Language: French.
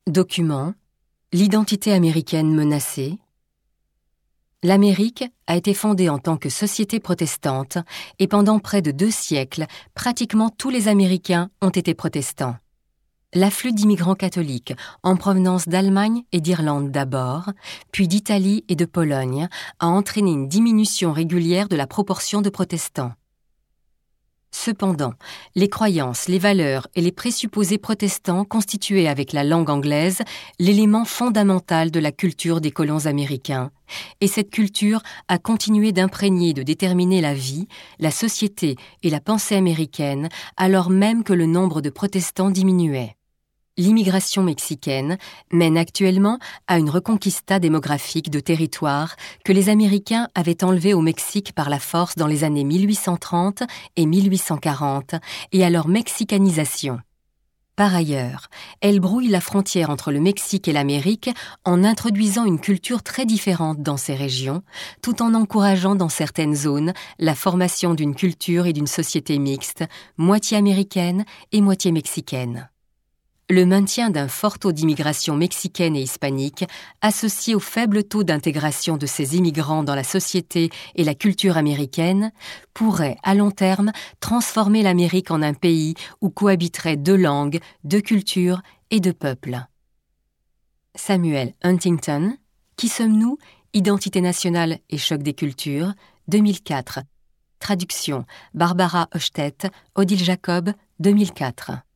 Document. L'identité américaine menacée. L'Amérique a été fondée en tant que société protestante et pendant près de 2 siècles, pratiquement tous les Américains ont été protestants. L'afflux d'immigrants catholiques en provenance d'Allemagne et d'Irlande d'abord, puis d'Italie et de Pologne, a entraîné une diminution régulière de la proportion de protestants. Cependant, les croyances, les valeurs et les présupposés protestants constituaient avec la langue anglaise l'élément fondamental de la culture des colons américains, et cette culture a continué d'imprégner et de déterminer la vie, la société et la pensée américaine, alors même que le nombre de protestants diminuait. L'immigration mexicaine mène actuellement à une reconquista démographique de territoires que les Américains avaient enlevés au Mexique par la force dans les années 1830 et 1840 et à leur mexicanisation. Par ailleurs, elle brouille la frontière entre le Mexique et l'Amérique en introduisant une culture très différente dans ces régions, tout en encourageant dans certaines zones la formation d'une culture et d'une société mixte, moitié américaine et moitié mexicaine. Le maintien d'un fort taux d'immigration mexicaine et hispanique, associé au faible taux d'intégration de ces immigrants dans la société et la culture américaine, pourrait, à long terme, transformer l'Amérique en un pays où cohabiteraient 2 langues, 2 cultures et 2 peuples. Samuel Huntington, Qui sommes-nous? Identité nationale et choc des cultures, 2004. Traduction, Barbara Hochstedt, Odile Jacob, 2004.